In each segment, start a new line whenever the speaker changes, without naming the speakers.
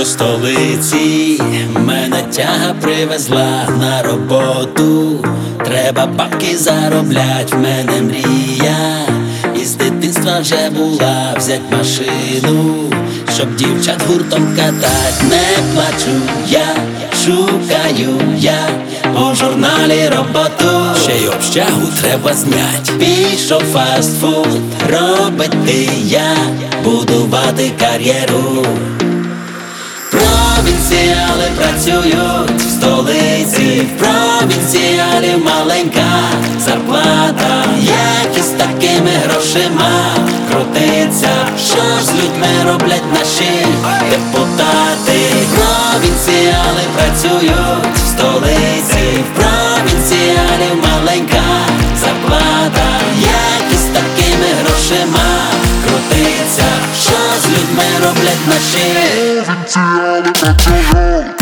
До столиці мене тяга привезла на роботу. Треба бабки зароблять, в мене мрія із дитинства вже була взять машину, щоб дівчат гуртом катать. Не плачу я, шукаю я у журналі роботу. Ще й общагу треба знять. Пішов фастфуд робити я, будувати кар'єру. Провінціали працюють в столиці, в провінціалів маленька зарплата. Як із такими грошима крутиться, що ж з людьми роблять наші депутати? Провінціали працюють в столиці, в провінціалів маленька зарплата. Як із такими грошима крутиться, що з людьми роблять наші провінціали працюють.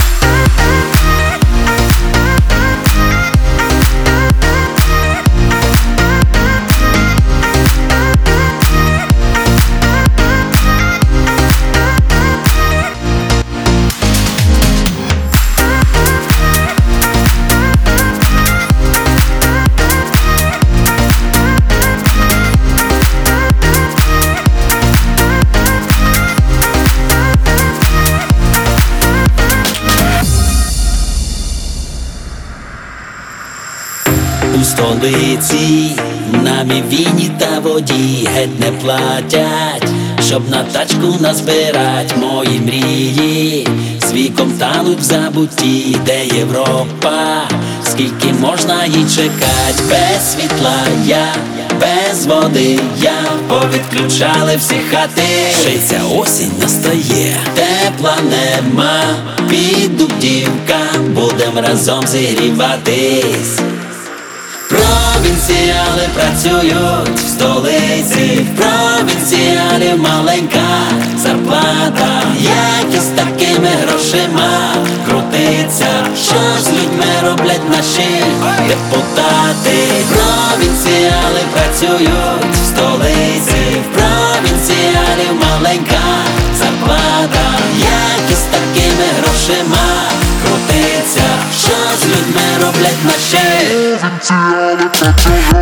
У столиці нам і війні та воді геть не платять, щоб на тачку назбирать. Мої мрії з віком тануть в забутті. Де Європа? Скільки можна їй чекать? Без світла я, без води я, повідключали всі хати. Ще й ця осінь настає, тепла нема. Піду к дівкам, будем разом зігріватись. Провінціали працюють в столиці, в провінціалів маленька зарплата. Як із такими грошима крутиться, що ж з людьми роблять наші депутати? Провінціали працюють в столиці, в провінціалів маленька зарплата. Як із такими грошима крутиться, що з людьми роблять наші провінціали працюють.